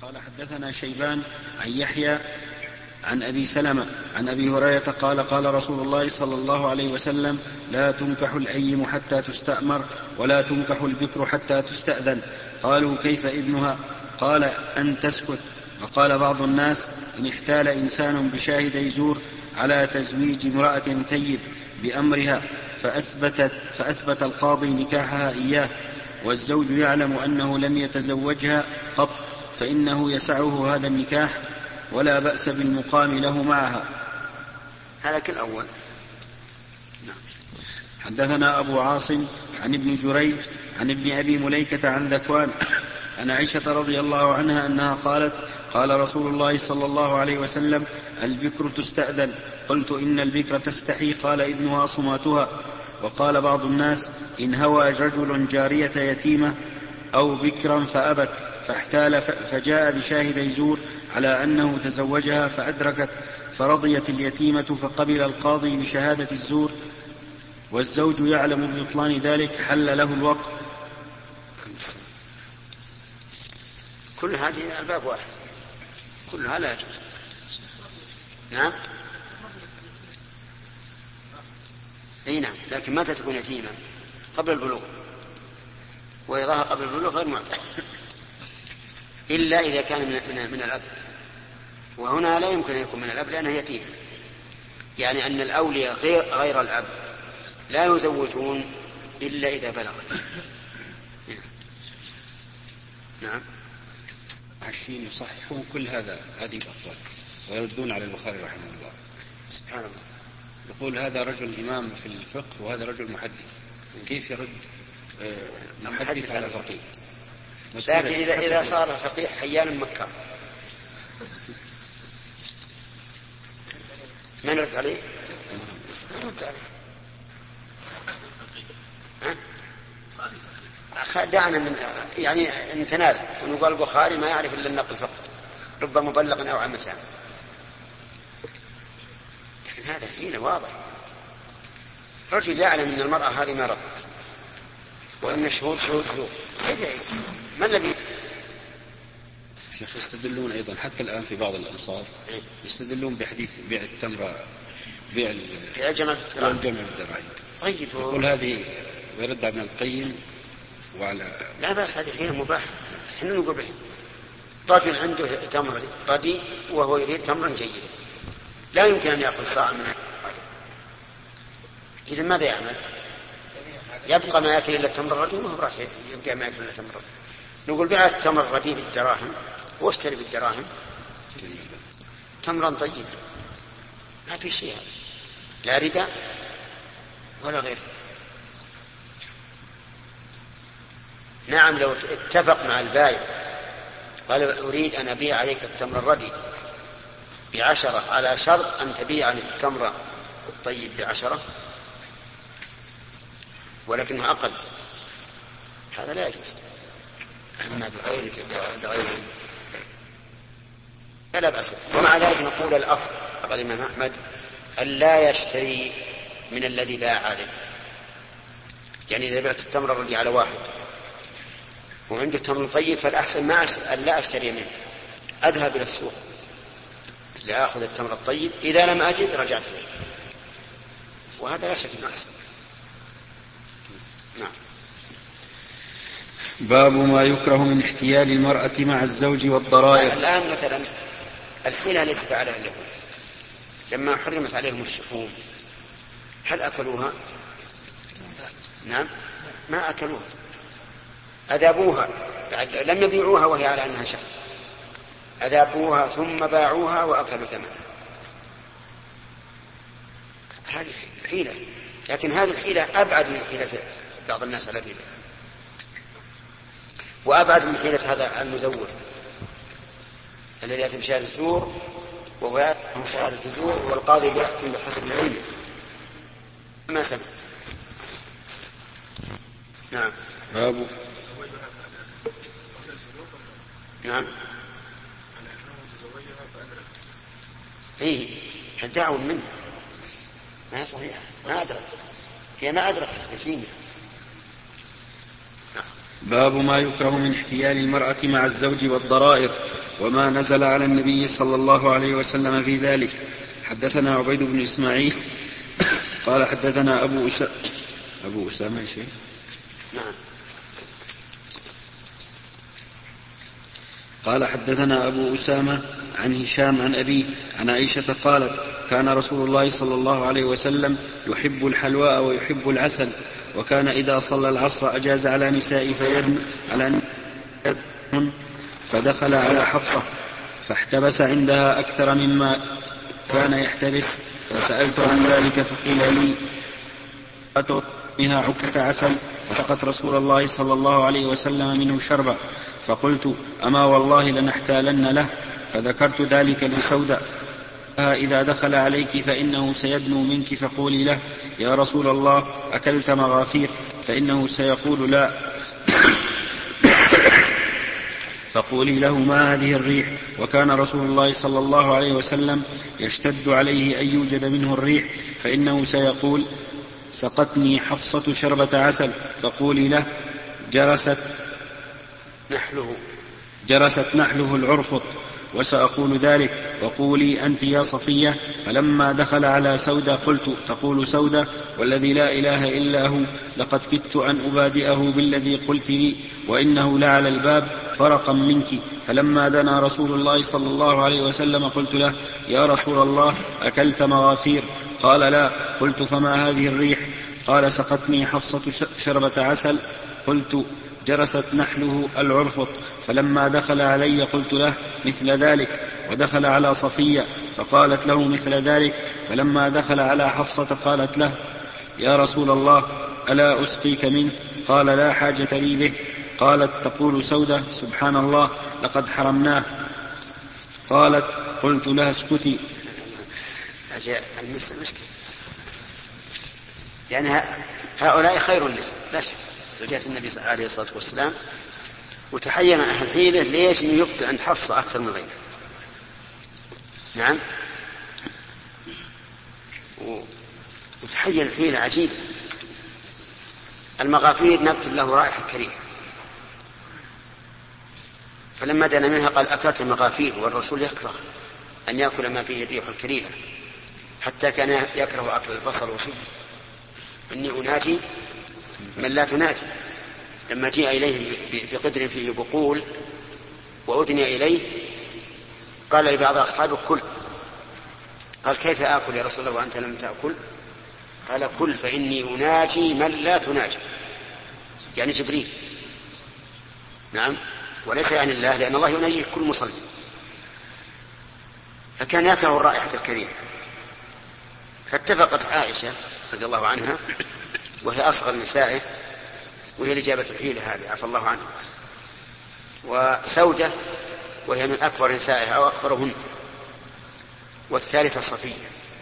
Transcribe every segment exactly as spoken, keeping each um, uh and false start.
قال حدثنا شيبان عن يحيى عن أبي سلمة عن أبي هريرة قال قال رسول الله صلى الله عليه وسلم: لا تنكح الأيم حتى تستأمر ولا تنكح البكر حتى تستأذن. قالوا: كيف إذنها؟ قال: أن تسكت. وقال بعض الناس: إن احتال إنسان بشاهدي زور على تزويج امرأة ثيب بأمرها فأثبتت فأثبت القاضي نكاحها إياه والزوج يعلم أنه لم يتزوجها قط فإنه يسعه هذا النكاح ولا بأس بالمقام له معها. هذا كالأول. حدثنا أبو عاصم عن ابن جريج عن ابن أبي مليكة عن ذكوان عن عائشة رضي الله عنها أنها قالت: قال رسول الله صلى الله عليه وسلم: البكر تستأذن. قلت: إن البكر تستحي؟ قال: إذنها صماتها. وقال بعض الناس: إن هوى رجل جارية يتيمة أو بكرا فأبت فاحتال فجاء بشاهد زور على أنه تزوجها فأدركت فرضيت اليتيمة فقبل القاضي بشهادة الزور والزوج يعلم ببطلان ذلك حل له الوقت. كل هذه الباب واحد، كلها لا يجوز. نعم اي نعم، لكن متى تكون يتيمة؟ قبل البلوغ، وإذاها قبل البلوغ غير معتاد إلا إذا كان من, من, من الأب، وهنا لا يمكن أن يكون من الأب لأنها يتيمة، يعني أن الأولياء غير, غير الأب لا يزوجون إلا إذا بلغت. نعم. عشرين يصححون كل هذا هذه الأقوال ويردون على البخاري رحمه الله. سبحان الله. يقول هذا رجل إمام في الفقه وهذا رجل محدث، كيف يرد محدث على فقيه؟ لكن إذا, إذا صار فقيه حيانا مكة ما نرد عليه؟ نرد عليه. دعنا من يعني نتنازل ونقول البخاري ما يعرف إلا النقل فقط، رب مبلغ أو عن مسامع. لكن هذا حين واضح، رجل يعلم أن المرأة هذه مرض وأن الشهود شهود زور، ما الذي شيخ؟ يستدلون أيضا حتى الآن في بعض الأنصار يستدلون بحديث بيع التمر بيع الجمل بالدراهم. طيب يقول هذه ويرد ابن القيم وعلى لا بأس، هذه حين مباح. احنا نقول به رجل عنده تمر ردي وهو يريد تمرا جيدا، لا يمكن أن يأخذ صاع منه، إذن ماذا يعمل؟ يبقى ما يأكل إلا التمر الردي، وهو راح يبقى ما يأكل إلا التمر الردي. نقول بيع التمر الردي بالدراهم واشتري بالدراهم تمرا طيبا، ما في شيء هذا، لا ربا ولا غير. نعم لو اتفق مع البائع قال: أريد أن أبيع عليك التمر الردي بعشرة على شرط أن تبيع عن التمر الطيب بعشرة ولكنه أقل، هذا لا يجوز. أما بغير بغير فلا بأس. ومع ذلك نقول الأفضل قال الإمام أحمد أن لا يشتري من الذي باع عليه، يعني إذا بعت التمر الردي على واحد وعنده تمر طيب فالأحسن ما أن لا أشتري منه، أذهب إلى السوق لأخذ التمر الطيب، إذا لم أجد رجعت إليه، وهذا لا شك أنه أحسن. نعم. باب ما يكره من احتيال المرأة مع الزوج والضرائر. الآن مثلا الحيلة التي فعلها اليهود لما حرمت عليهم الشحوم هل أكلوها؟ نعم ما أكلوها، أذابوها، لم يبيعوها وهي على أنها شحم، أذابوها ثم باعوها وأكلوا ثمنها. هذه حيلة، لكن هذه الحيلة أبعد من حيلة بعض الناس على الربا، وأبعد من حيلة هذا المزور الذي يأتي بشهادة الزور وهو يأتي بشهادة الزور والقاضي يحكم بحسب العلم ما سمع. نعم. باب نعم فيه الدعوة منه ما صحيح، ما أدرك، هي ما أدرك اليتيمة. نعم. باب ما يكره من احتيال المرأة مع الزوج والضرائر وما نزل على النبي صلى الله عليه وسلم في ذلك. حدثنا عبيد بن إسماعيل قال حدثنا أبو أسامة أبو أسامة شيء نعم قال حدثنا أبو أسامة عن هشام عن أبي عن عائشة قالت كان رسول الله صلى الله عليه وسلم يحب الحلواء ويحب العسل، وكان إذا صلى العصر أجاز على نسائه فيدن على فدخل على حفصة فاحتبس عندها أكثر مما كان يحتبس، فسألت عن ذلك فقيل لي أتعطيها عكة عسل، فسقت رسول الله صلى الله عليه وسلم منه شربا، فقلت أما والله لنحتالن له، فذكرت ذلك لسودة إذا دخل عليك فإنه سيدنو منك فقولي له يا رسول الله أكلت مغافير، فإنه سيقول لا، فقولي له ما هذه الريح، وكان رسول الله صلى الله عليه وسلم يشتد عليه أن يوجد منه الريح، فإنه سيقول سقتني حفصة شربة عسل، فقولي له جرست نحله جرست نحله العرفط، وسأقول ذلك، وقولي أنت يا صفية. فلما دخل على سودة قلت تقول سودة والذي لا إله إلا هو لقد كدت أن أبادئه بالذي قلت لي، وإنه لعلى الباب فرقا منك. فلما دنا رسول الله صلى الله عليه وسلم قلت له يا رسول الله أكلت مغافير؟ قال لا. قلت فما هذه الريح؟ قال سقتني حفصة شربة عسل. قلت جرست نحله العرفط. فلما دخل علي قلت له مثل ذلك، ودخل على صفية فقالت له مثل ذلك. فلما دخل على حفصة قالت له يا رسول الله ألا أسقيك منه؟ قال لا حاجة لي به. قالت تقول سودة سبحان الله لقد حرمناه. قالت قلت لها اسكتي. النساء مشكلة، يعني هؤلاء خير النساء لا شك، زوجات النبي عليه الصلاة والسلام، وتحين أهل حيلة ليش إنه يبقى عند حفصة أكثر من غيره. نعم، وتحين حيلة عجيبة. المغافير نبت له رائحة كريهة، فلما دنا منها قال أكلت المغافير، والرسول يكره أن يأكل ما فيه الريح الكريهة، حتى كان يكره أكل البصل وشبه. إني أناجي من لا تناجي. لما جاء إليه بقدر فيه بقول وأدني إليه قال لبعض أصحابه كل. قال كيف آكل يا رسول الله وأنت لم تأكل؟ قال كل فإني أناجي من لا تناجي، يعني جبريل. نعم، وليس يعني الله، لأن الله يناجيه كل مصلي. فكان يكره الرائحة الكريهة. فاتفقت عائشة رضي الله عنها وهي أصغر نسائه، وهي اللي جابت الحيلة هذه عفى الله عنها، وسودة وهي من أكبر نسائها أو أكبرهن، والثالثة صفية.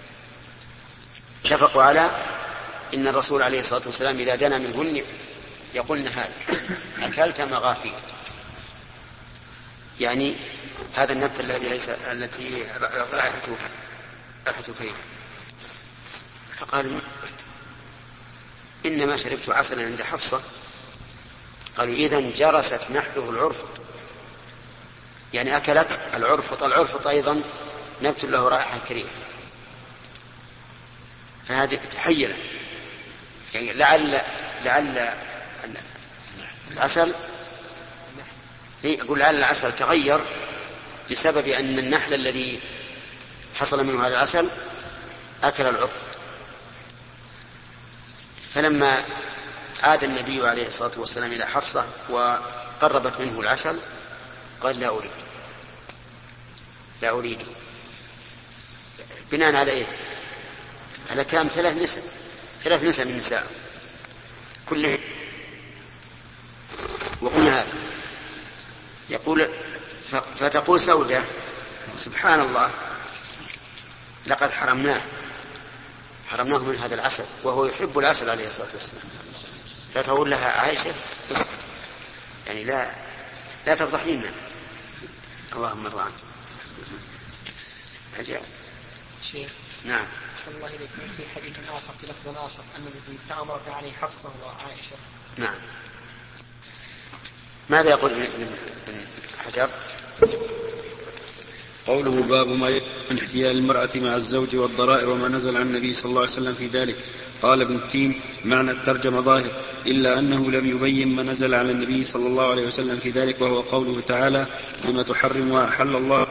اتفقوا على إن الرسول عليه الصلاة والسلام إذا دنا منهن يقولن هذا أكلت مغافير، يعني هذا النبت الذي ليس التي رائحته كريهة. فقال إنما شربت عسلا عند حفصة. قالوا إذن جرست نحله العرفط، يعني أكلت العرفط. العرفط أيضا نبت له رائحة كريهة. فهذه تحيلة، يعني لعل لعل العسل يقول لعل العسل تغير بسبب أن النحل الذي حصل منه هذا العسل أكل العرفط. فلما عاد النبي عليه الصلاة والسلام إلى حفصة وقربت منه العسل قال لا أريد لا أريد بناء على إيه؟ على كلام ثلاث نساء ثلاث نساء من النساء كلهم. وقلنا هذا يقول فتقول سودة سبحان الله لقد حرمناه حرمناه من هذا العسل، وهو يحب العسل عليه الصلاة والسلام. فتقول لها عائشة يعني لا لا تفضحينا، اللهم ارضى عنك. أجل شيخ نعم. صلى الله عليه وسلم في حديث آخر في لفظ آخر أن الذي تأمرت عليه حفصة وعائشة. نعم. ماذا يقول ابن حجر؟ قوله باب ما يكون من احتيال المرأة مع الزوج والضرائر وما نزل عن النبي صلى الله عليه وسلم في ذلك. قال ابن التين: معنى الترجمة ظاهر، إلا أنه لم يبين ما نزل على النبي صلى الله عليه وسلم في ذلك، وهو قوله تعالى: لما تحرم ما أحل الله.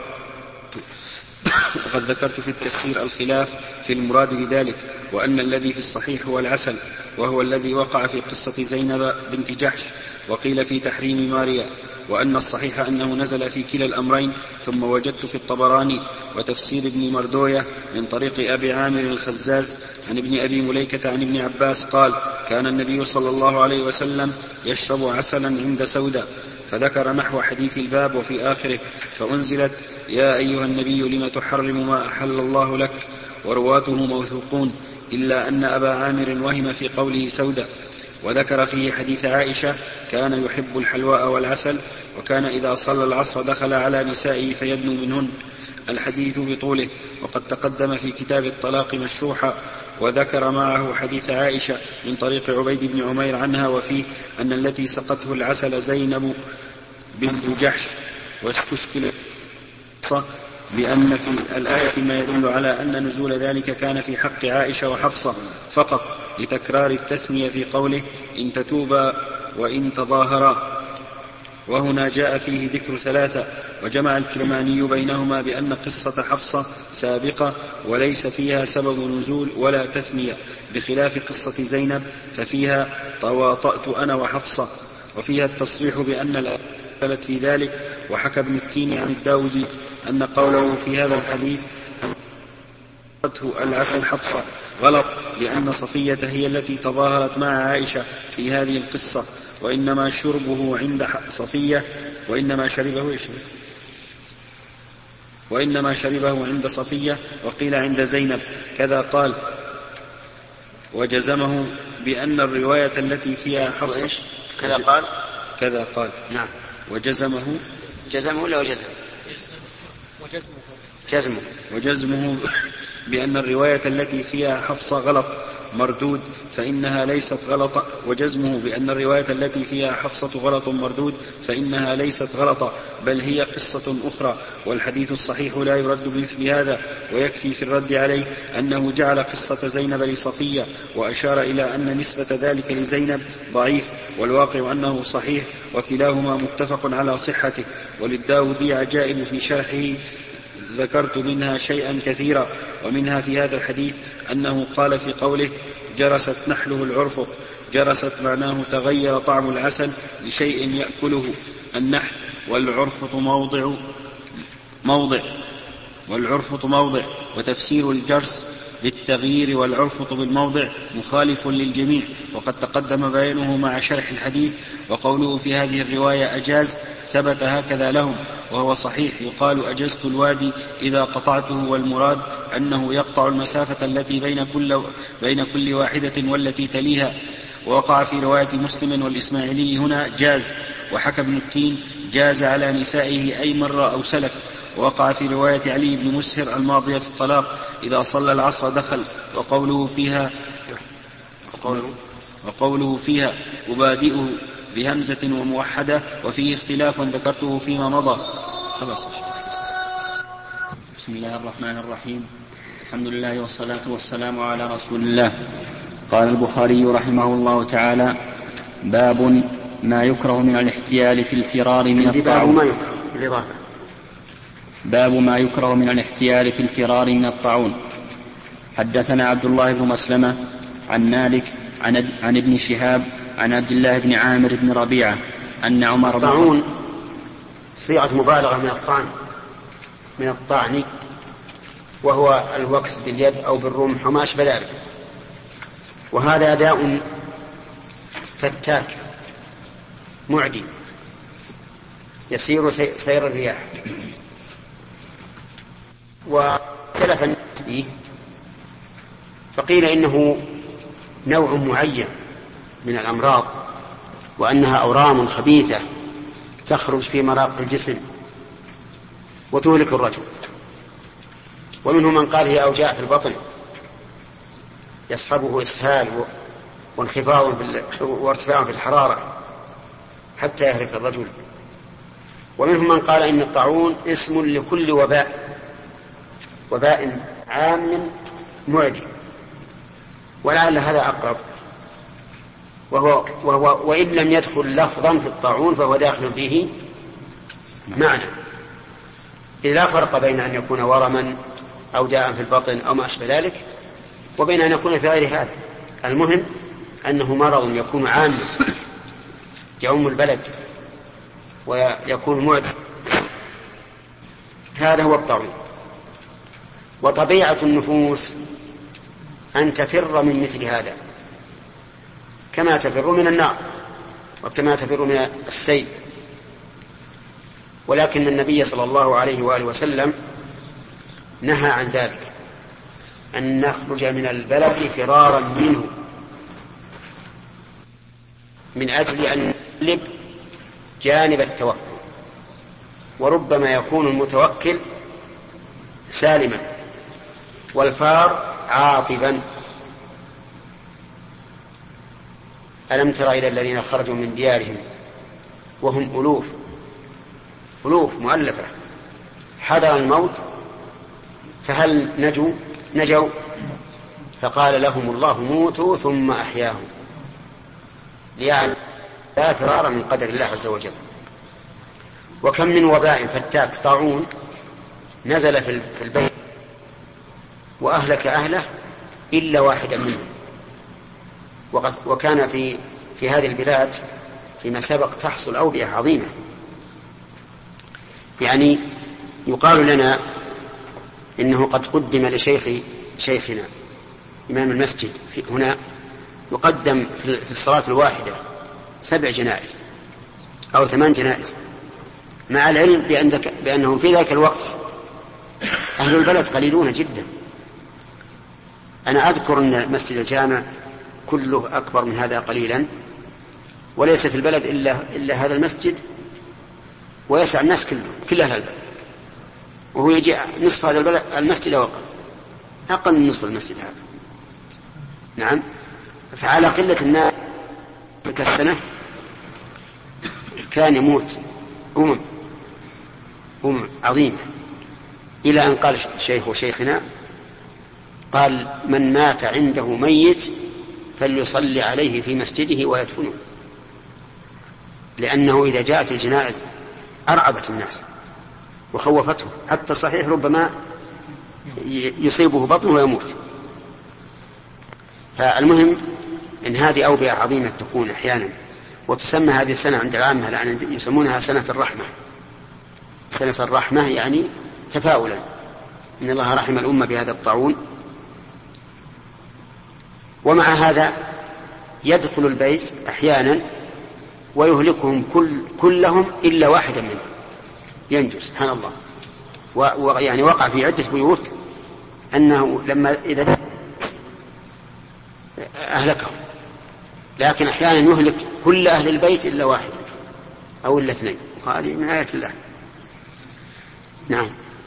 وقد ذكرت في التفسير الخلاف في المراد بذلك، وأن الذي في الصحيح هو العسل، وهو الذي وقع في قصة زينب بنت جحش، وقيل في تحريم ماريا، وأن الصحيح أنه نزل في كلا الأمرين. ثم وجدت في الطبراني وتفسير ابن مردوية من طريق أبي عامر الخزاز عن ابن أبي مليكة عن ابن عباس قال: كان النبي صلى الله عليه وسلم يشرب عسلا عند سودة، فذكر نحو حديث الباب وفي آخره: فأنزلت: يا أيها النبي لم تحرم ما أحل الله لك، ورواته موثوقون، إلا أن أبا عامر وهم في قوله سودة. وذكر فيه حديث عائشة: كان يحب الحلواء والعسل، وكان إذا صلى العصر دخل على نسائه فيدنو منهن. الحديث بطوله، وقد تقدم في كتاب الطلاق مشروحا. وذكر معه حديث عائشة من طريق عبيد بن عمير عنها، وفيه أن التي سقته العسل زينب بنت جحش. واستشكل بأن في الآية ما يدل على أن نزول ذلك كان في حق عائشة وحفصة فقط، لتكرار التثنية في قوله: إن تتوبا وإن تظاهرا. وهنا جاء فيه ذكر ثلاثة. وجمع الكرماني بينهما بأن قصة حفصة سابقة وليس فيها سبب نزول ولا تثنية، بخلاف قصة زينب ففيها تواطأت أنا وحفصة، وفيها التصريح بأن الآية نزلت في ذلك. وحكى ابن التين عن الداودي أن قوله في هذا الحديث العسل حفصة غلط، لأن صفية هي التي تظاهرت مع عائشة في هذه القصة، وإنما شربه عند صفية وإنما شربه وإنما شربه عند صفية، وقيل عند زينب. كذا قال. وجزمه بأن الرواية التي فيها حفصة كذا قال كذا قال نعم. وجزمه جزمه ولا وجزم وجزمه جزمه وجزمه بأن الرواية التي فيها حفصة غلط مردود، فإنها ليست غلطة وجزمه بأن الرواية التي فيها حفصة غلط مردود فإنها ليست غلطة، بل هي قصة أخرى. والحديث الصحيح لا يرد بمثل هذا. ويكفي في الرد عليه أنه جعل قصة زينب لصفية، وأشار إلى أن نسبة ذلك لزينب ضعيف، والواقع أنه صحيح، وكلاهما متفق على صحته. وللداودي عجائب في شرحه ذكرت منها شيئا كثيرا، ومنها في هذا الحديث أنه قال في قوله: جرست نحله العرفط. جرست معناه تغير طعم العسل لشيء يأكله النحل، والعرفط موضع موضع والعرفط موضع وتفسير الجرس بالتغيير والعرفط بالموضع مخالف للجميع، وقد تقدم بيانه مع شرح الحديث. وقوله في هذه الرواية أجاز ثبت هكذا لهم، وهو صحيح. يقال أجزت الوادي إذا قطعته، والمراد أنه يقطع المسافة التي بين كل, بين كل واحدة والتي تليها. ووقع في رواية مسلم والإسماعيلي هنا جاز. وحكى ابن التين: جاز على نسائه أي مرة أو سلك. ووقع في رواية علي بن مسهر الماضية في الطلاق: إذا صلى العصر دخل. وقوله فيها وقوله, وقوله فيها أبادئه بهمزة وموحدة، وفيه اختلاف ذكرته فيما مضى. خلاص. بسم الله الرحمن الرحيم. الحمد لله والصلاة والسلام على رسول الله. قال البخاري رحمه الله تعالى: باب ما يكره من الاحتيال في الفرار من الطاعون. باب ما يكره من الاحتيال في الفرار من الطاعون. حدثنا عبد الله بن مسلمة عن مالك عن, عن ابن شهاب عن عبد الله بن عامر بن ربيعة أن عمر بن الطاعون صيغة مبالغة من الطعن من الطعن، وهو الوكس باليد أو بالرمح وما أشبه ذلك. وهذا داء فتاك معدي يسير سير الرياح. واختلف الناس فيه، فقيل إنه نوع معين من الأمراض، وأنها أورام خبيثة تخرج في مراق الجسم وتهلك الرجل. ومنهم من قال هي أوجاع في البطن يصحبه إسهال وانخفاض وارتفاع في الحرارة، حتى يهلك الرجل. ومنهم من قال إن الطاعون اسم لكل وباء، وباء عام معدي، ولعل هذا أقرب، وهو, وهو وإن لم يدخل لفظا في الطاعون فهو داخل فيه معنى، إذ لا فرق بين أن يكون ورما أو داء في البطن أو ما أشبه ذلك وبين أن يكون في غير هذا. المهم أنه مرض يكون عاما يعم البلد ويكون معدي، هذا هو الطاعون. وطبيعة النفوس أن تفر من مثل هذا كما تفر من النار وكما تفر من السيل، ولكن النبي صلى الله عليه وآله وسلم نهى عن ذلك، أن نخرج من البلد فرارا منه من أجل أن نقلب جانب التوكل، وربما يكون المتوكل سالما والفار عاطبا. ألم تر إلى الذين خرجوا من ديارهم وهم ألوف ألوف مؤلفة حذر الموت فهل نجوا نجوا فقال لهم الله موتوا ثم أحياهم ليعلم لا فرار من قدر الله عز وجل. وكم من وباء فتاك طاعون نزل في البيت وأهلك أهله إلا واحدا منهم. وكان في في هذه البلاد فيما سبق تحصل أوبئة عظيمة، يعني يقال لنا إنه قد قدم لشيخ شيخنا إمام المسجد في هنا يقدم في الصلاة الواحدة سبع جنائز أو ثمان جنائز، مع العلم بأن ذك... بأنهم في ذاك الوقت أهل البلد قليلون جدا. أنا أذكر أن مسجد الجامع كله أكبر من هذا قليلا، وليس في البلد إلا, إلا هذا المسجد ويسع الناس كلهم كل أهل البلد، وهو يجي نصف هذا البلد المسجد وقع أقل من نصف المسجد هذا. نعم، فعلى قلة الناس تلك السنة كان يموت أمم أمم عظيمة، إلى أن قال الشيخ وشيخنا قال من مات عنده ميت فليصلي عليه في مسجده ويدفنه، لأنه إذا جاءت الجنائز أرعبت الناس وخوفتهم، حتى صحيح ربما يصيبه بطنه ويموت. فالمهم إن هذه أوبئة عظيمة تكون أحيانا، وتسمى هذه السنة عند العامة يسمونها سنة الرحمة. سنة الرحمة يعني تفاؤلا إن الله رحم الأمة بهذا الطاعون. ومع هذا يدخل البيت أحيانا ويهلكهم كل كلهم إلا واحدا منهم ينجو سبحان الله. ويعني وقع في عدة بيوت أنه لما إذا أهلكهم، لكن أحيانا يهلك كل أهل البيت إلا واحد أو إلا اثنين، وهذه من آيات الله. نعم.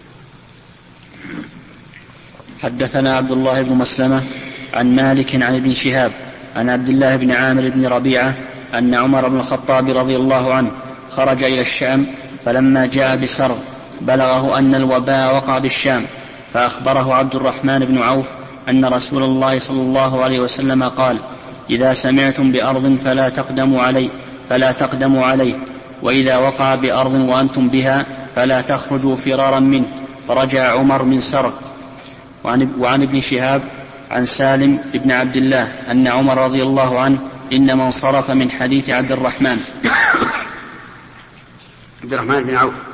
حدثنا عبد الله بن مسلمة عن مالك عن ابن شهاب عن عبد الله بن عامر بن ربيعة أن عمر بن الخطاب رضي الله عنه خرج إلى الشام، فلما جاء بسرد بلغه أن الوباء وقع بالشام، فأخبره عبد الرحمن بن عوف أن رسول الله صلى الله عليه وسلم قال: إذا سمعتم بأرض فلا تقدموا عليه فلا تقدموا عليه وإذا وقع بأرض وأنتم بها فلا تخرجوا فرارا منه. فرجع عمر من سرد. وعن, وعن ابن شهاب عن سالم بن عبد الله أن عمر رضي الله عنه إنما انصرف من حديث عبد الرحمن عبد الرحمن بن عوف،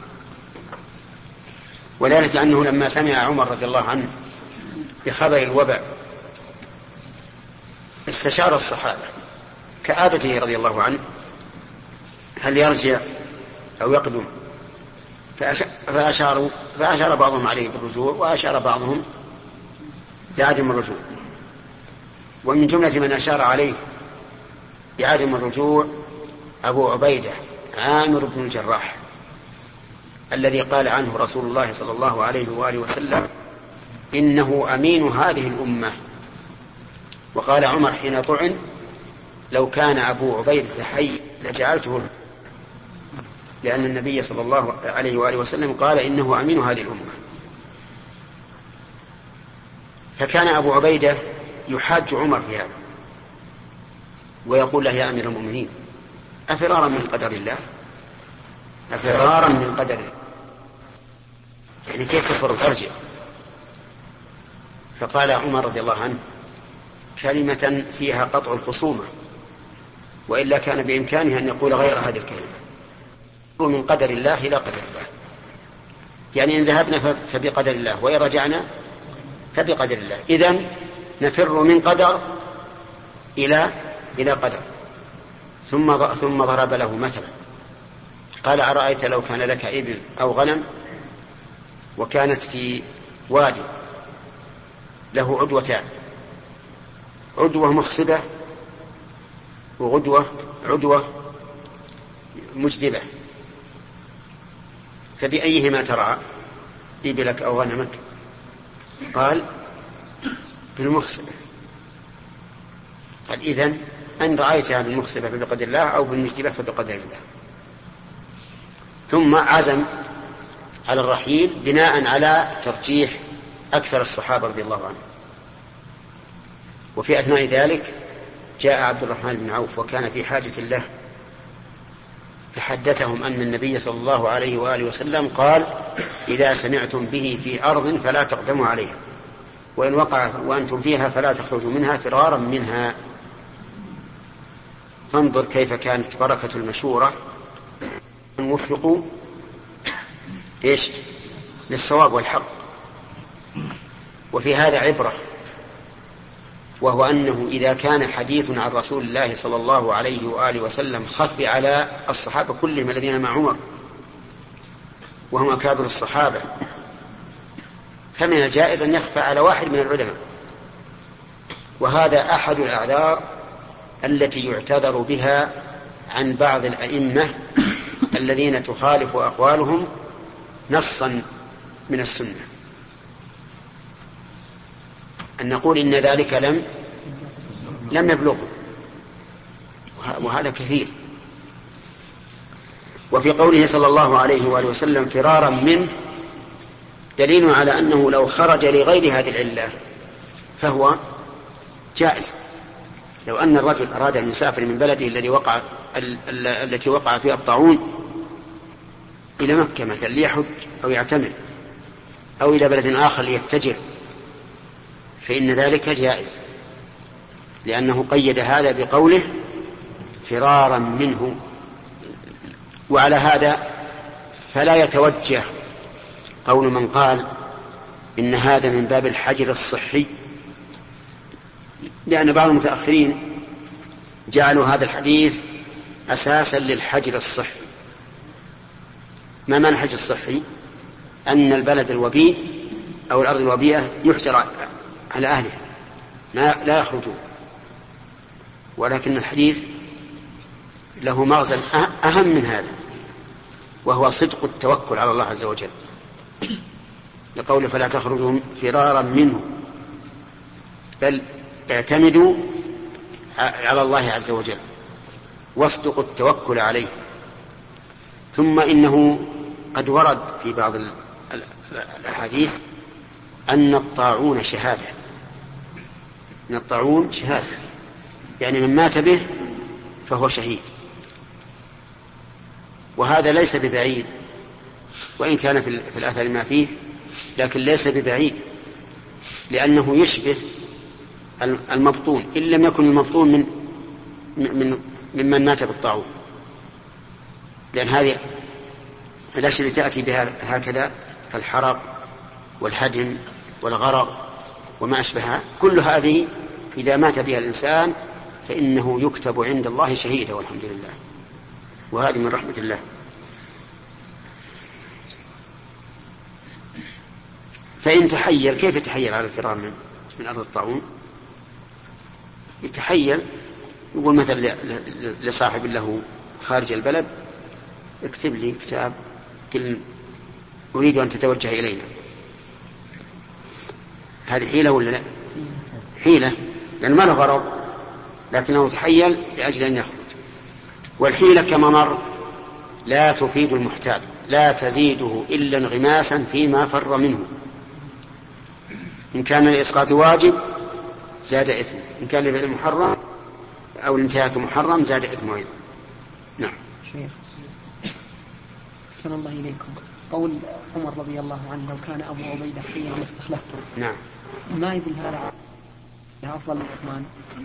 وذلك أنه لما سمع عمر رضي الله عنه بخبر الوباء استشار الصحابة كعادته رضي الله عنه هل يرجع أو يقدم، فأشاروا فأشار بعضهم عليه بالرجوع وأشار بعضهم بعدم الرجوع. ومن جملة من أشار عليه بعدم الرجوع أبو عبيدة عامر بن الجراح الذي قال عنه رسول الله صلى الله عليه وآله وسلم إنه أمين هذه الأمة. وقال عمر حين طعن: لو كان أبو عبيدة حي لجعلته، لأن النبي صلى الله عليه وآله وسلم قال إنه أمين هذه الأمة. فكان أبو عبيدة يحاج عمر في هذا ويقول له: يا أمير المؤمنين، أفرارا من قدر الله، أفرارا من قدر الله، يعني كيف تفر ترجع؟ فقال عمر رضي الله عنه: كلمة فيها قطع الخصومة، وإلا كان بإمكانه أن يقول غير هذه الكلمة: من قدر الله إلى قدر الله، يعني إن ذهبنا فبقدر الله، وإن رجعنا فبقدر الله. إذن نفر من قدر إلى إلى قدر. ثم ثم ضرب له مثلا قال: أرأيت لو كان لك إبل أو غنم وكانت في وادي له عدوتان، عدوة مخصبة وعدوة عدوة مجدبة، فبأيهما ترعى إبلك أو غنمك؟ قال: بالمخصبة. قال: إذن أن رأيتها بالمخصبة فبقدر الله أو بالمجدبة فبقدر الله. ثم عزم على الرحيل بناء على ترجيح أكثر الصحابة رضي الله عنهم. وفي أثناء ذلك جاء عبد الرحمن بن عوف وكان في حاجة له، فحدثهم أن النبي صلى الله عليه وآله وسلم قال: إذا سمعتم به في أرض فلا تقدموا عليها، وإن وقع وأنتم فيها فلا تخرجوا منها فرارا منها. فانظر كيف كانت بركة المشورة، وفقوا إيش للصواب والحق. وفي هذا عبرة، وهو أنه إذا كان حديث عن رسول الله صلى الله عليه وآله وسلم خفي على الصحابة كلهم الذين مع عمر وهم أكابر الصحابة، فمن الجائز أن يخفى على واحد من العلماء. وهذا أحد الأعذار التي يعتذر بها عن بعض الأئمة الذين تخالف أقوالهم نصا من السنة، أن نقول إن ذلك لم لم يبلغه، وهذا كثير. وفي قوله صلى الله عليه وآله وسلم فرارا منه دليل على أنه لو خرج لغير هذه العلة فهو جائز. لو أن الرجل أراد أن يسافر من بلده الذي وقع التي وقع فيها الطاعون إلى مكة مثلا ليحج أو يعتمر، أو إلى بلد آخر ليتجر، فإن ذلك جائز، لأنه قيد هذا بقوله فرارا منه. وعلى هذا فلا يتوجه قول من قال إن هذا من باب الحجر الصحي، لأن بعض المتأخرين جعلوا هذا الحديث أساسا للحجر الصحي. ما معنى الحجر الصحي؟ أن البلد الوبيء أو الأرض الوبيئة يحجر على أهلها لا يخرجون. ولكن الحديث له مغزى أهم من هذا، وهو صدق التوكل على الله عز وجل، لقوله فلا تخرجوا فرارا منه، بل اعتمدوا على الله عز وجل واصدقوا التوكل عليه. ثم إنه قد ورد في بعض الأحاديث أن الطاعون شهادة، أن الطاعون شهادة، يعني من مات به فهو شهيد. وهذا ليس ببعيد، وإن كان في الأثر ما فيه، لكن ليس ببعيد، لأنه يشبه المبطون، إن لم يكن المبطون من من ممن مات بالطاعون، لأن هذه الأشياء التي تأتي بها هكذا كالحرق والهدم والغرق وما أشبهها، كل هذه إذا مات بها الإنسان فإنه يكتب عند الله شهيدا، والحمد لله، وهذه من رحمة الله. فإن تحيل، كيف يتحيل على الفرار من من أرض الطاعون؟ يتحيل، يقول مثلا لصاحب له خارج البلد اكتب لي كتاب قل أريد أن تتوجه إلينا. هذه حيلة ولا لا؟ حيلة، لأن ما له غرض، لكنه تحيل لأجل أن يخرج. والحيلة كما مر لا تفيد المحتال، لا تزيده إلا انغماسا فيما فر منه. إن كان الإسقاط واجب زاد إثم، إن كان لفعل محرم أو الانتهاك محرم زاد إثم أيضا. نعم. شيخ أحسن الله إليكم، قول عمر رضي الله عنه لو كان أبو عبيدة حيا ما استخلفته، نعم، ما يدل هذا أفضل من عثمان؟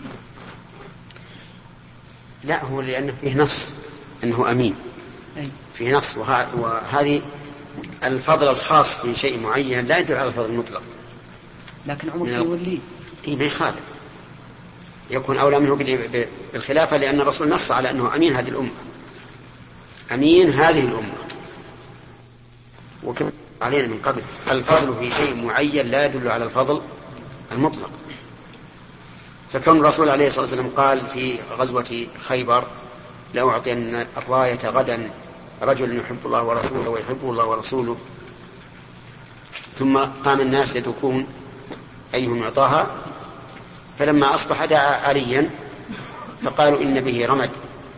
لا، هو لأنه فيه نص أنه أمين، أي. فيه نص، وهذه الفضل الخاص في شيء معين لا يدل على الفضل المطلق. لكن عمر سيوليه إيه ما يخالف، يكون أولى منه بالخلافة، لأن الرسول نص على أنه أمين هذه الأمة، أمين هذه الأمة. وكما علينا من قبل الفضل في شيء معين لا يدل على الفضل المطلق. فكون الرسول عليه الصلاة والسلام قال في غزوة خيبر لأعطين الراية غدا رجل يحب الله ورسوله ويحبه الله ورسوله، ثم قام الناس يدكون أيهم يعطاها، فلما أصبح دعا عليا فقالوا إن به رمد،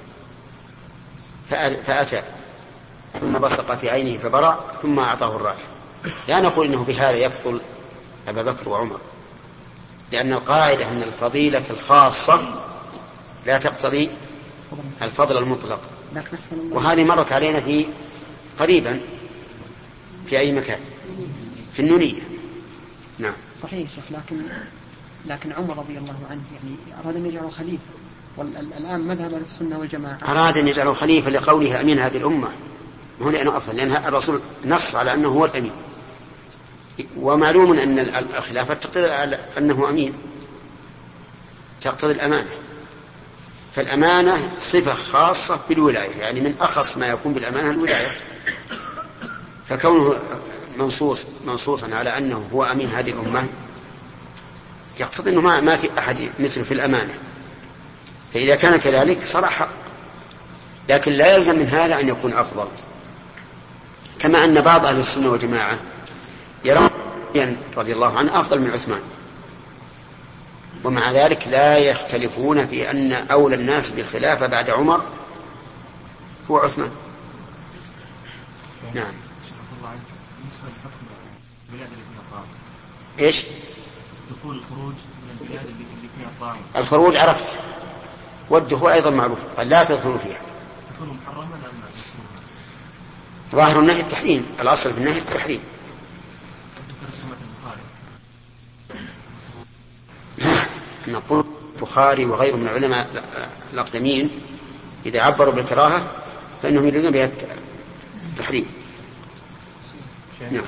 فأتى ثم بصق في عينه فبرأ ثم أعطاه الراية. لا نقول إنه بهذا يفضل أبا بكر وعمر، لأن القاعدة أن الفضيلة الخاصة لا تقتضي الفضل المطلق، وهذه مرت علينا في قريبا في أي مكان في النونية. نعم صحيح شيخ، لكن لكن عمر رضي الله عنه يعني أراد أن يجعله خليفة، والآن مذهب السنة والجماعة أراد أن يجعله خليفة لقوله أمين هذه الأمة، هو لأنه أفضل، لأن الرسول نص على أنه هو الأمين، ومعلوم أن الخلافة تقتضي أنه أمين، تقتضي الأمانة، فالأمانة صفة خاصة بالولاية، يعني من أخص ما يكون بالأمانة الولاية، فكونه منصوص منصوصا على أنه هو أمين هذه الأمة يقتضي أنه ما, ما في أحد مثل في الأمانة، فإذا كان كذلك صار حق، لكن لا يلزم من هذا أن يكون أفضل. كما أن بعض أهل السنة والجماعة يرون رضي الله عنه أفضل من عثمان، ومع ذلك لا يختلفون في أن أولى الناس بالخلافة بعد عمر هو عثمان. نعم. إيش؟ دخول الخروج من البلاد اللي فيها الطاعون. الخروج عرفت، والدخول أيضا معروف، قال لا تدخلوا فيها. دخول محرم ولا ظاهر النهي التحريم، الأصل في النهي التحريم. نقول البخاري وغيره من العلماء الأقدمين إذا عبروا بالكراهة فإنهم يريدون بها التحريم. نعم.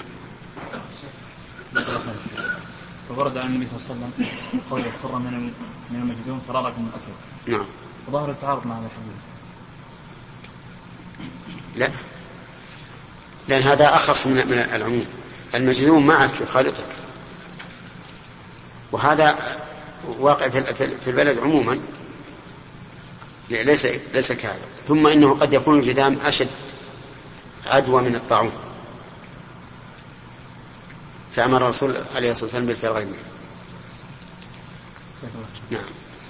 فورد عن النبي صلى الله عليه وسلم قول يفر من من المجذوم فرارة من الأسد. نعم. وظاهر التعارض مع هذا الحديث. لا، لأن هذا أخص من العموم، المجذوم معك يخالطك، وهذا واقع في البلد عموما، ليس ليس كهذا. ثم إنه قد يكون الجذام أشد عدوى من الطاعون، فأمر الرسول عليه الصلاة والسلام بالفرار منه. نعم.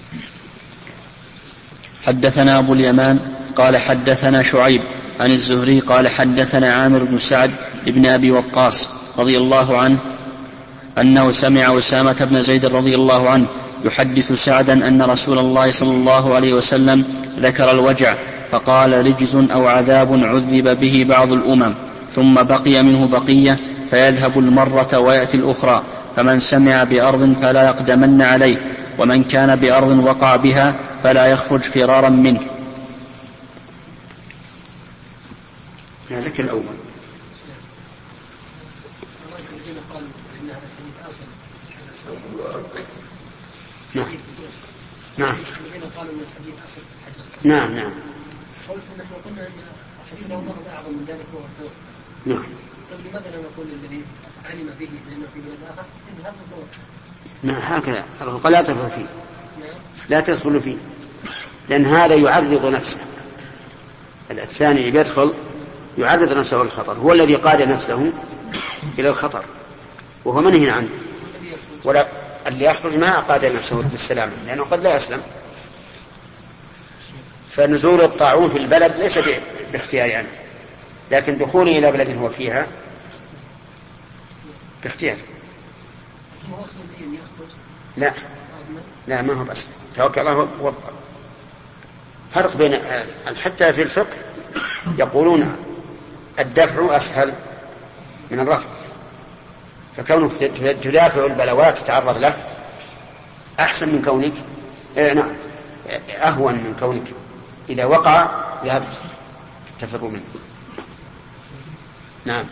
حدثنا أبو اليمان قال حدثنا شعيب عن الزهري قال حدثنا عامر بن سعد بن أبي وقاص رضي الله عنه أنه سمع أسامة بن زيد رضي الله عنه يحدث سعدا أن رسول الله صلى الله عليه وسلم ذكر الوجع فقال رجز أو عذاب عذب به بعض الأمم ثم بقي منه بقية فيذهب المرة ويأتي الأخرى، فمن سمع بأرض فلا يقدمن عليه، ومن كان بأرض وقع بها فلا يخرج فرارا منه. هذاك الأول. نعم نعم نعم نعم. قلت نحن قلنا ان الحديث له لفظ اعظم من ذلك هو التوكل. نعم. طيب لماذا لا نقول الذي علم به لانه في بلاد اخر اذهب وتوكل؟ نعم هكذا قال لا تدخل فيه، لا تدخل فيه، لأن هذا يعرض نفسه. الثاني اللي بيدخل يعرض نفسه للخطر، هو الذي قاد نفسه إلى الخطر وهو منهي عنه، ولا اللي يخرج ما قاد نفسه بالسلامة لأنه قد لا يسلم. فنزول الطاعون في البلد ليس باختياري أنا، لكن دخولي إلى بلد هو فيها باختيار. لا لا ما هو بس توكل الله وضع. فرق بين حتى في الفقه يقولون الدفع أسهل من الرفع، فكونك تدافع البلوات تتعرض له أحسن من كونك إيه نعم أهون من كونك إذا وقع ذهبت تفر منه. نعم.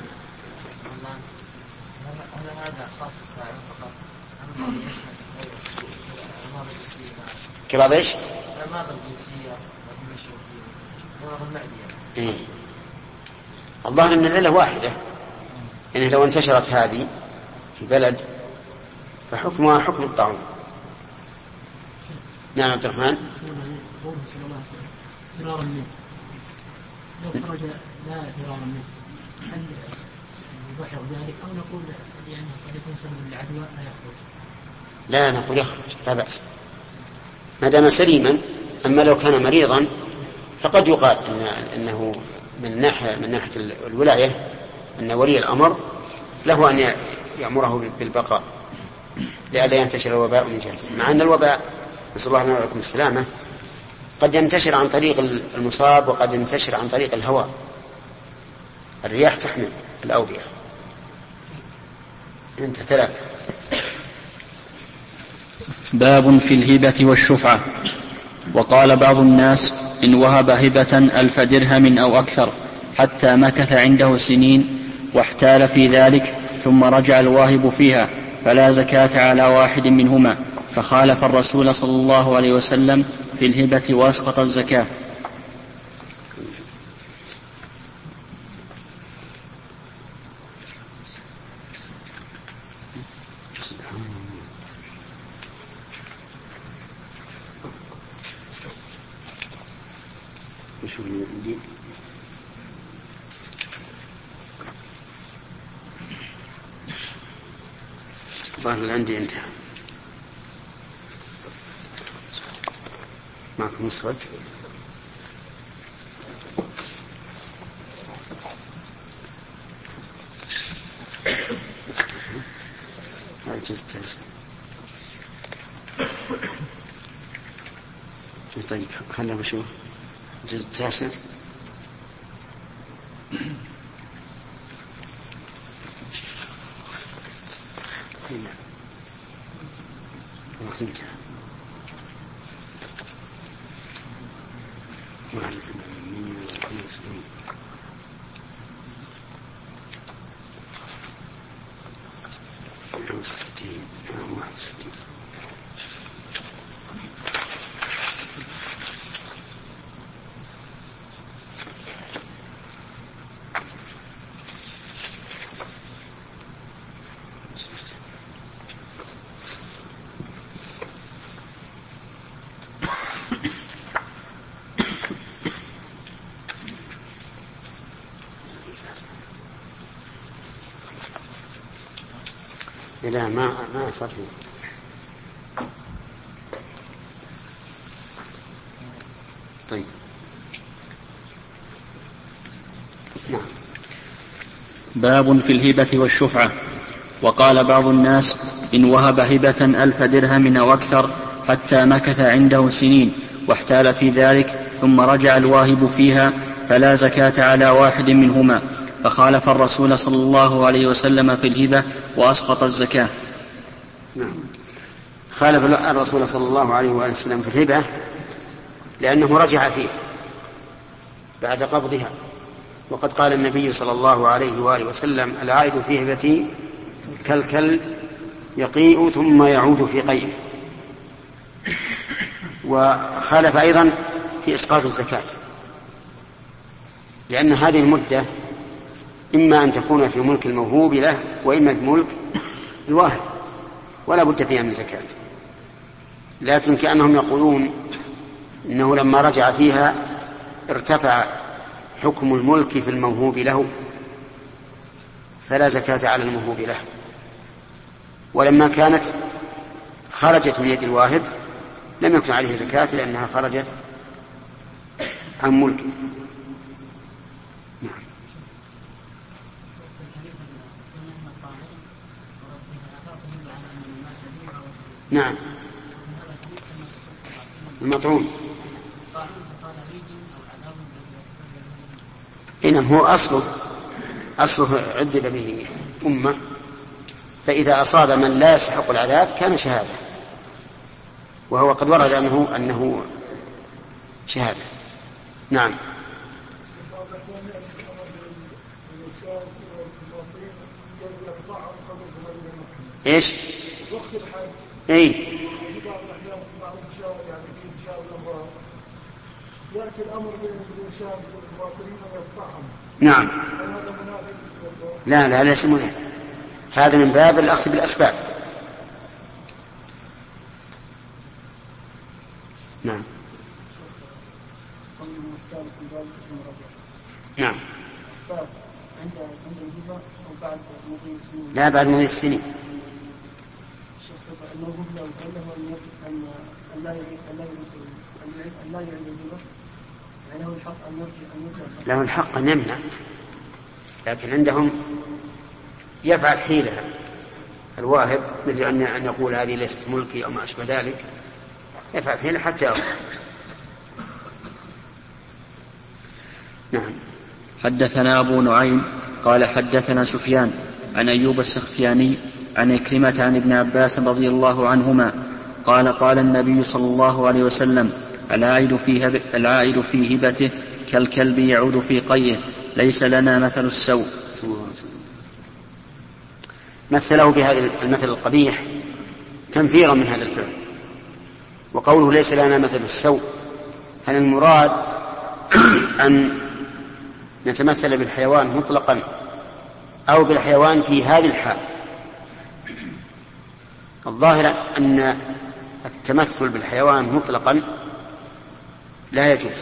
كبعض ايش؟ الأمراض الجنسية والأمراض المعدية. إيه. الظاهر أن العلة واحدة، يعني لو انتشرت هذه في بلد فحكمها حكم الطاعون. نعم عبد الرحمن. فرارا منه لو خرج لا فرارا منه هل يبحر ذلك أو نقول لأنه قد يكون سبب العدوى لا يخرج؟ لا نقول يخرج لا بأس ما دام سليما. أما لو كان مريضا فقد يقال إن أنه من ناحية من ناحية الولاية أن ولي الأمر له أن يأمره بالبقاء لئلا ينتشر الوباء من جهته، مع أن الوباء نسأل الله لنا ولكم السلامة قد ينتشر عن طريق المصاب وقد ينتشر عن طريق الهواء. الرياح تحمل الأوبئة. انت ثلاثة. باب في الهبة والشفعة. وقال بعض الناس إن وهب هبة ألف درهم أو أكثر حتى مكث عنده سنين واحتال في ذلك ثم رجع الواهب فيها فلا زكاة على واحد منهما، فخالف الرسول صلى الله عليه وسلم في الهبة واسقط الزكاة. ظاهر عندي انتهى. معكم مسرد. هاي جزء تاسع. طيب خلنا بشوف الجزء التاسع. لا ما ما صار فيه. طيب نعم. باب في الهبة والشفعة. وقال بعض الناس إن وهب هبة ألف درهم أو أكثر حتى مكث عنده سنين واحتال في ذلك ثم رجع الواهب فيها فلا زكاة على واحد منهما، فخالف الرسول صلى الله عليه وسلم في الهبة وأسقط الزكاة. نعم. خالف الرسول صلى الله عليه وسلم في الهبة لأنه رجع فيه بعد قبضها، وقد قال النبي صلى الله عليه وآله وسلم العائد في هبتي كالكلب يقيء ثم يعود في قيئه. وخالف أيضا في إسقاط الزكاة لأن هذه المدة إما أن تكون في ملك الموهوب له وإما في ملك الواهب ولا بد فيها من زكاة، لكن كأنهم يقولون إنه لما رجع فيها ارتفع حكم الملك في الموهوب له فلا زكاة على الموهوب له، ولما كانت خرجت من يد الواهب لم يكن عليه زكاة لأنها خرجت عن ملكه. نعم. نعم المطعون إنما هو أصله أصله عذب به أمة، فإذا أصاب من لا يستحق العذاب كان شهادة، وهو قد ورد أنه أنه شهادة. نعم. إيش؟ إيه؟ يأتي الأمر بالإنشاء بالباطلين ويقطعهم. نعم. لا لا لا يسمونه، هذا من باب الأخذ بالأسباب. نعم. نعم. لا بعد مضي السنين. له الحق أن يمنع، لكن عندهم يفعل حيلها الواهب، مثل أن يقول هذه ليست ملكي أو ما أشبه ذلك، يفعل حيلها حتى يرضى. نعم. حدثنا أبو نعيم قال حدثنا سفيان عن أيوب السختياني عن إكرمة عن ابن عباس رضي الله عنهما قال قال النبي صلى الله عليه وسلم العائد في, هب... العائد في هبته كالكلب يعود في قيه ليس لنا مثل السوء. مثله بهذا المثل القبيح تنفيرا من هذا الفعل. وقوله ليس لنا مثل السوء، هل المراد أن نتمثل بالحيوان مطلقا أو بالحيوان في هذه الحال؟ الظاهر أن التمثل بالحيوان مطلقا لا يجوز،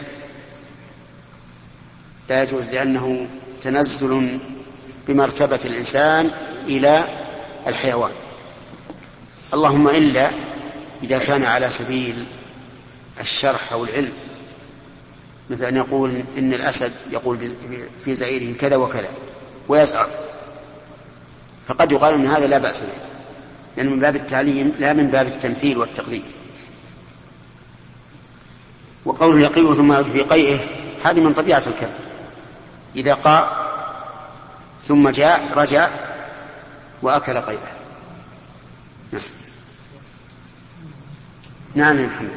لا يجوز لأنه تنزل بمرتبة الإنسان إلى الحيوان، اللهم إلا إذا كان على سبيل الشرح أو العلم، مثل أن يقول إن الأسد يقول في زئيره كذا وكذا ويزعر، فقد يقال أن هذا لا بأس به، لأنه من باب التعليم لا من باب التمثيل والتقليد. وقوله يقيه ثم يعود في قيئه هذه من طبيعة الكلب، إذا قاء ثم جاء رجع وأكل قيئه. نعم يا محمد.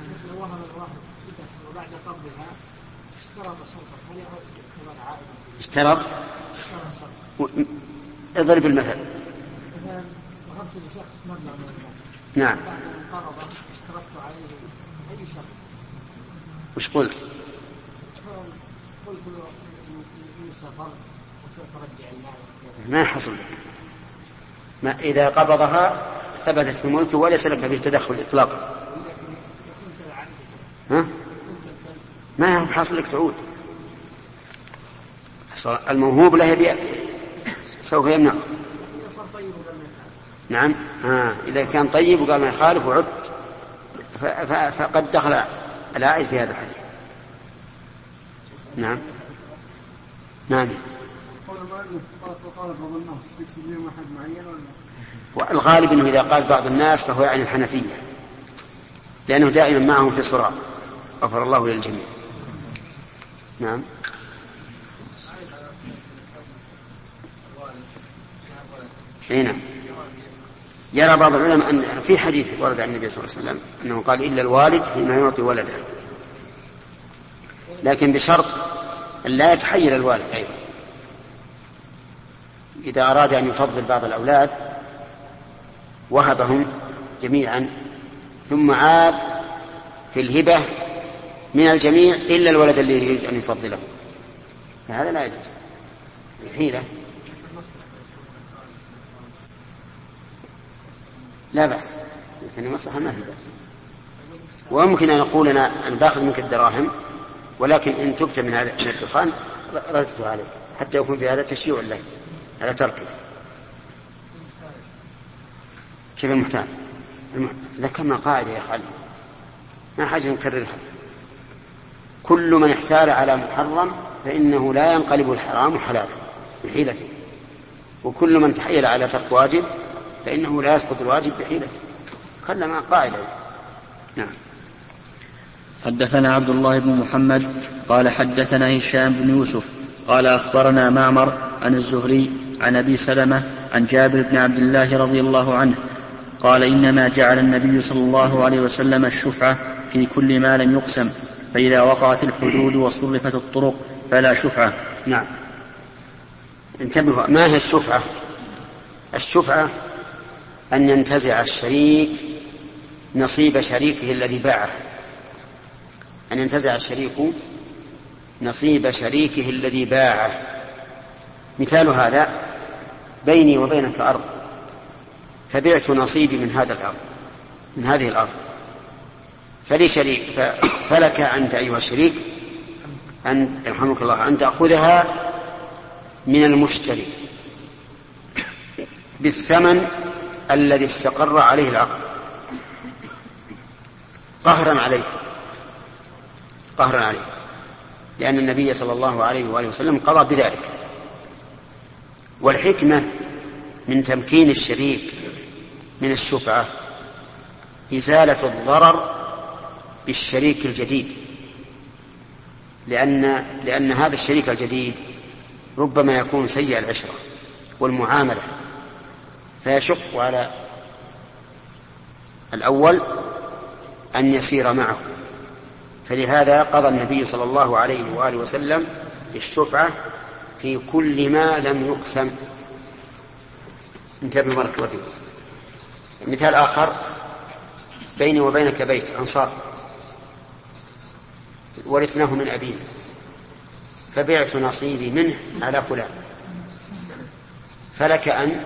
اشترط اضرب المثل. نعم. وش قلت؟ ما حصل لك، ما إذا قبضها ثبتت في ملكه وليس لك في التدخل إطلاقا. ها؟ ما هو حاصل لك تعود، الموهوب له بي... سوف يمنع. نعم. آه. إذا كان طيب وقال ما يخالف وعد ف... ف... فقد دخل العائد في هذا الحديث. نعم. نعم. والغالب أنه إذا قال بعض الناس فهو يعني الحنفية، لأنه دائما معهم في صراع، غفر الله للجميع. نعم. نعم. يرى بعض العلماء أن في حديث ورد عن النبي صلى الله عليه وسلم أنه قال إلا الوالد فيما يعطي ولده، لكن بشرط أن لا يتحيل الوالد أيضا، إذا أراد أن يفضل بعض الأولاد وهبهم جميعا ثم عاد في الهبة من الجميع إلا الولد الذي يريد أن يفضله، فهذا لا يجوز، حيلة. لا بأس، لكن مصلحة ما في بأس. وممكن أن نقول أنا أن باخذ منك الدراهم، ولكن إن تبت من هذا من الدخان ردته عليك، حتى يكون في هذا تشييع له على تركه. كيف المحتال؟ ذكرنا قاعدة يا خالد، ما حاجة نكررها. كل من احتال على محرم فإنه لا ينقلب الحرام حلالا بحيلته، وكل من تحيل على ترك واجب فإنه لا يسقط الواجب بحيلته. خلنا مع قاعدة. نعم. حدثنا عبد الله بن محمد قال حدثنا هشام بن يوسف قال أخبرنا معمر عن الزهري عن أبي سلمة عن جابر بن عبد الله رضي الله عنه قال إنما جعل النبي صلى الله عليه وسلم الشفعة في كل ما لم يقسم، فإذا وقعت الحدود وصرفت الطرق فلا شفعة. نعم. انتبهوا، ما هي الشفعة؟ الشفعة أن ينتزع الشريك نصيب شريكه الذي باعه، أن ينتزع الشريك نصيب شريكه الذي باعه. مثال هذا: بيني وبينك أرض، فبعت نصيبي من هذا الأرض من هذه الأرض، فلي شريك، فلك أنت أيها الشريك أن يرحمك الله أن تأخذها من المشتري بالثمن الذي استقر عليه العقد قهرا عليه قهرا عليه لأن النبي صلى الله عليه وآله وسلم قضى بذلك. والحكمة من تمكين الشريك من الشفعة إزالة الضرر بالشريك الجديد، لأن, لأن هذا الشريك الجديد ربما يكون سيء العشرة والمعاملة، فيشق على الأول أن يسير معه. فلهذا قضى النبي صلى الله عليه وآله وسلم بالشفعة في كل ما لم يقسم. انتبه بارك الله فيك. مثال آخر: بيني وبينك بيت أنصار ورثناه من أبينا، فبعت نصيبي منه على فلان، فلك أن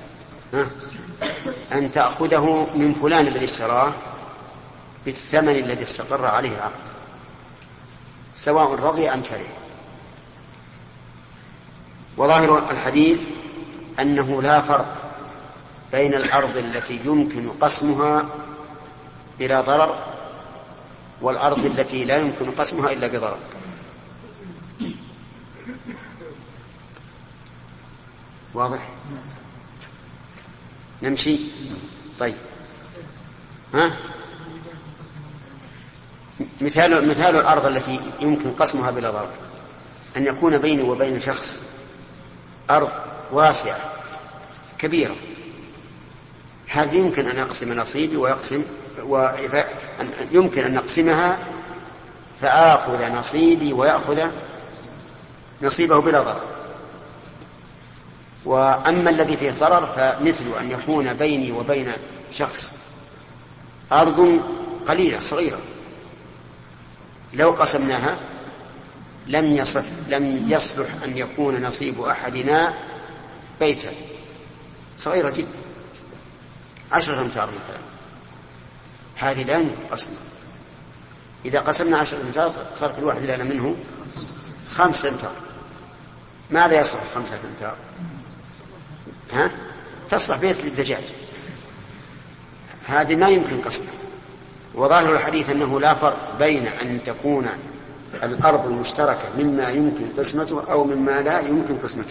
أن تأخذه من فلان الذي اشتراه بالثمن الذي استقر عليه العقد، سواء رضي أم كره. وظاهر الحديث أنه لا فرق بين الأرض التي يمكن قسمها بلا ضرر والأرض التي لا يمكن قسمها إلا بضرر. واضح؟ نمشي. طيب، ها؟ مثال مثال الأرض التي يمكن قسمها بلا ضرر أن يكون بيني وبين شخص أرض واسعة كبيرة، هذه يمكن أن أقسم نصيبي ويقسم يمكن أن نقسمها فآخذ نصيبي ويأخذ نصيبه بلا ضرر. وأما الذي فيه ضرر فمثل أن يكون بيني وبين شخص أرض قليلة صغيرة، لو قسمناها لم يصح لم يصلح أن يكون نصيب أحدنا بيتا صغيرة جدا عشرة أمتار مثلا، هذه لا يمكن قسمها. إذا قسمنا عشرة أمتار صار كل واحد لنا منه خمسة أمتار. ماذا يصلح خمسة أمتار؟ ها؟ تصلح بيت للدجاج، هذه ما يمكن قسمها. وظاهر الحديث أنه لا فرق بين أن تكون الأرض المشتركة مما يمكن قسمته أو مما لا يمكن قسمته،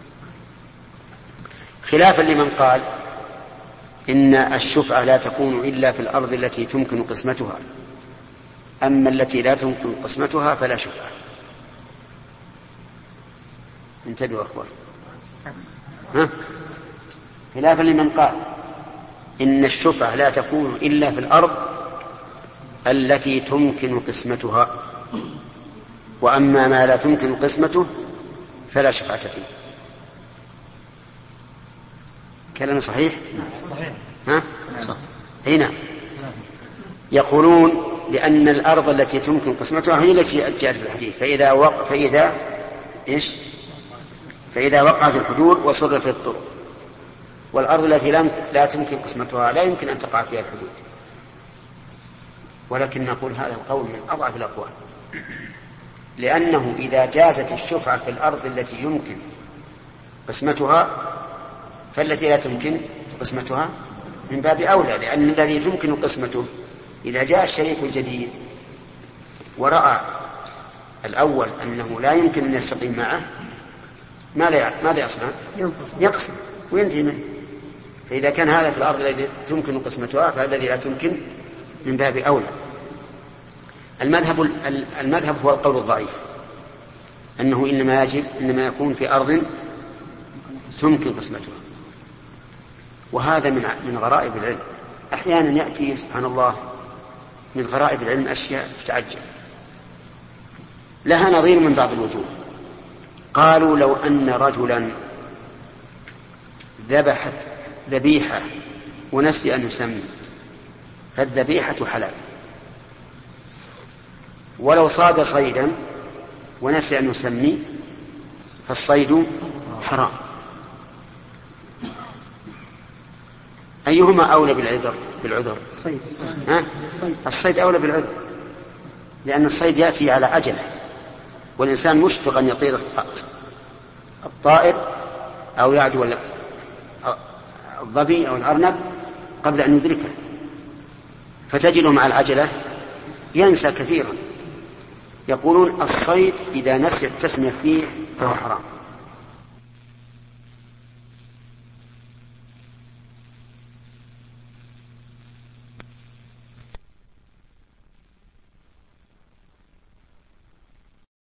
خلافا لمن قال إن الشفعة لا تكون إلا في الأرض التي تمكن قسمتها، أما التي لا تمكن قسمتها فلا شفعة. انتبهوا أخوان. ها؟ خلافا لمن قال إن الشفعة لا تكون إلا في الأرض التي تمكن قسمتها، وأما ما لا تمكن قسمته فلا شفعة فيه. كلام صحيح؟ صحيح. ها؟ صح. هنا يقولون لأن الأرض التي تمكن قسمتها هي التي جاءت في الحديث، فإذا وق... فإذا إيش؟ فإذا وقعت الحدود وصرفت الطرق، والأرض التي لا تمكن قسمتها لا يمكن أن تقع فيها الحدود. ولكن نقول هذا القول من أضعف الأقوال، لأنه إذا جازت الشفعة في الأرض التي يمكن قسمتها فالتي لا تمكن قسمتها من باب أولى، لأن الذي يمكن قسمته إذا جاء الشريك الجديد ورأى الأول أنه لا يمكن أن يستقيم معه ماذا ماذا يصنع؟ يقسم وينتهي منه. فإذا كان هذا في الأرض الذي تمكن قسمتها فالذي لا تمكن من باب أولى. المذهب المذهب هو القول الضعيف أنه إنما يجب إنما يكون في أرض تمكن قسمتها، وهذا من من غرائب العلم. أحيانا يأتي سبحان الله من غرائب العلم أشياء تتعجب لها نظير من بعض الوجوه. قالوا لو أن رجلا ذبح ذبيحة ونسي أن يسمي فالذبيحة حلال، ولو صاد صيدا ونسي أن يسمي فالصيد حرام. أيهما أولى بالعذر بالعذر؟ ها؟ الصيد أولى بالعذر، لأن الصيد يأتي على عجلة، والإنسان مشفق أن يطير الطائر أو يعدو الظبي أو الأرنب قبل أن يدركه، فتجده مع العجلة ينسى كثيرا. يقولون الصيد إذا نسي التسمية فيه فهو حرام.